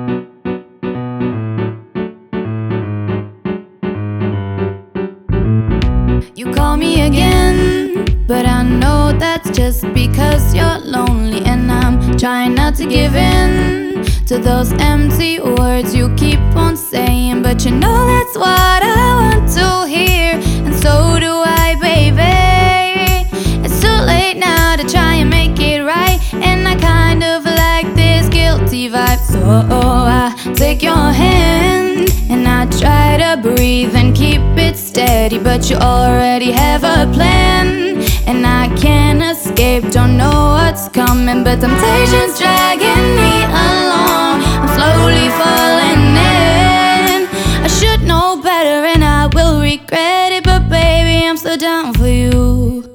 You call me again, but I know that's just because you're lonely. And I'm trying not to give in to those empty words you keep on saying, but you know that's what I want to hear, and so do I, baby. It's too late now to try and make it right, and I kind of like this guilty vibe. So I take your hand and I try to breathe and keep it steady, but you already have a plan, and I can't escape. Don't know what's coming, but temptation's dragging me along. I'm slowly falling in. I should know better and I will regret it, but baby, I'm so down for you.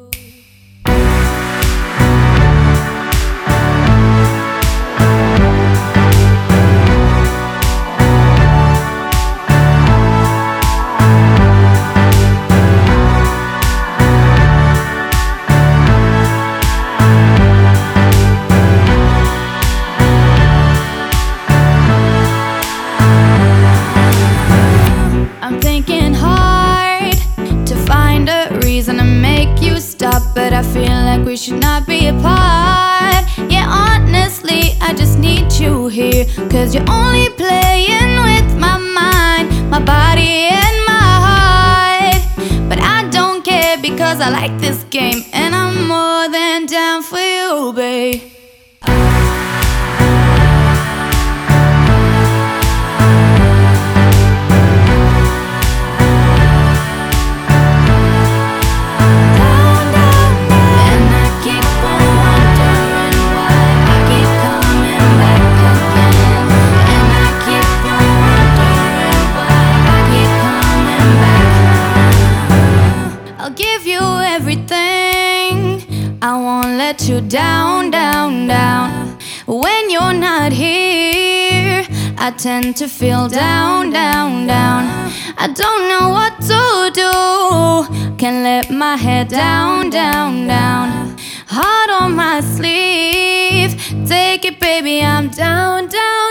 I'm thinking hard to find a reason to make you stop, but I feel like we should not be apart. Yeah, honestly, I just need you here, 'cause you're only playing with my mind, my body and my heart. But I don't care, because I like this game, and I'm more than down for you, babe. I'll give you everything, I won't let you down, down, down. When you're not here, I tend to feel down, down, down. I don't know what to do, can't let my head down, down, down. Heart on my sleeve, take it baby, I'm down, down.